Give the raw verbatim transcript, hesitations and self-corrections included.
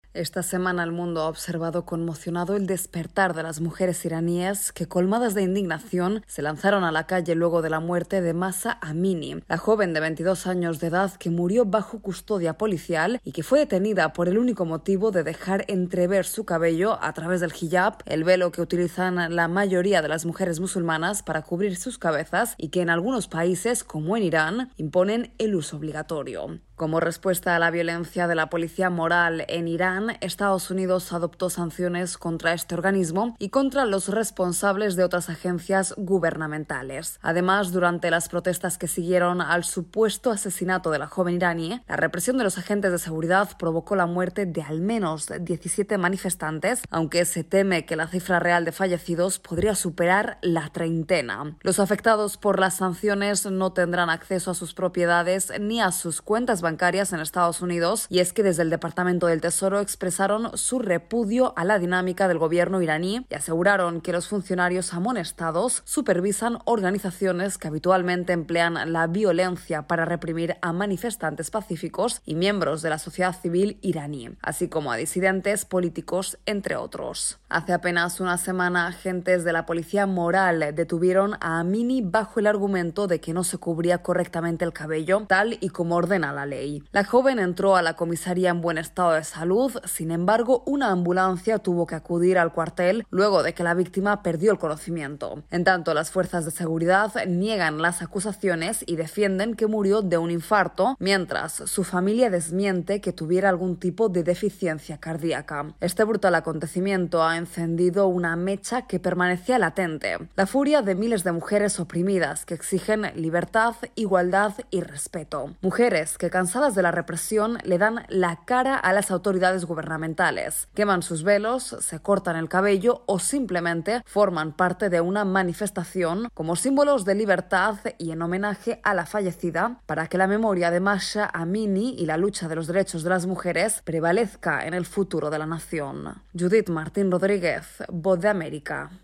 Esta semana el mundo ha observado conmocionado el despertar de las mujeres iraníes que, colmadas de indignación, se lanzaron a la calle luego de la muerte de Mahsa Amini, la joven de veintidós años de edad que murió bajo custodia policial y que fue detenida por el único motivo de dejar entrever su cabello a través del hijab, el velo que utilizan la mayoría de las mujeres musulmanas para cubrir sus cabezas y que en algunos países, como en Irán, imponen el uso obligatorio. Como respuesta a la violencia de la policía moral en Irán, Estados Unidos adoptó sanciones contra este organismo y contra los responsables de otras agencias gubernamentales. Además, durante las protestas que siguieron al supuesto asesinato de la joven iraní, la represión de los agentes de seguridad provocó la muerte de al menos diecisiete manifestantes, aunque se teme que la cifra real de fallecidos podría superar la treintena. Los afectados por las sanciones no tendrán acceso a sus propiedades ni a sus cuentas bancarias bancarias en Estados Unidos, y es que desde el Departamento del Tesoro expresaron su repudio a la dinámica del gobierno iraní y aseguraron que los funcionarios amonestados supervisan organizaciones que habitualmente emplean la violencia para reprimir a manifestantes pacíficos y miembros de la sociedad civil iraní, así como a disidentes políticos, entre otros. Hace apenas una semana, agentes de la policía moral detuvieron a Amini bajo el argumento de que no se cubría correctamente el cabello, tal y como ordena la ley. La joven entró a la comisaría en buen estado de salud. Sin embargo, una ambulancia tuvo que acudir al cuartel luego de que la víctima perdió el conocimiento. En tanto, las fuerzas de seguridad niegan las acusaciones y defienden que murió de un infarto, mientras su familia desmiente que tuviera algún tipo de deficiencia cardíaca. Este brutal acontecimiento ha encendido una mecha que permanecía latente: la furia de miles de mujeres oprimidas que exigen libertad, igualdad y respeto. Mujeres que cansadas de la represión le dan la cara a las autoridades gubernamentales, queman sus velos, se cortan el cabello o simplemente forman parte de una manifestación como símbolos de libertad y en homenaje a la fallecida, para que la memoria de Mahsa Amini y la lucha de los derechos de las mujeres prevalezca en el futuro de la nación. Judith Martín Rodríguez, Voz de América.